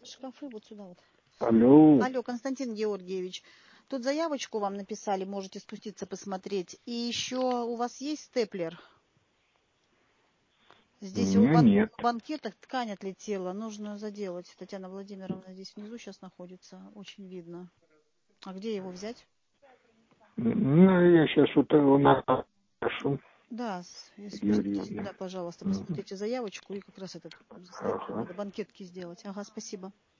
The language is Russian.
Шкафы вот сюда вот. Алло. Алло, Константин Георгиевич. Тут заявочку вам написали, можете спуститься посмотреть. И еще у вас есть степлер? Здесь У меня нет. в банкетах ткань отлетела, нужно заделать. Татьяна Владимировна здесь внизу сейчас находится, очень видно. А где его взять? Ну, я сейчас вот его напишу. Да, спустите Юрьевна. сюда, пожалуйста, посмотрите заявочку и как раз этот степлер Ага. надо банкетки сделать. Ага, спасибо.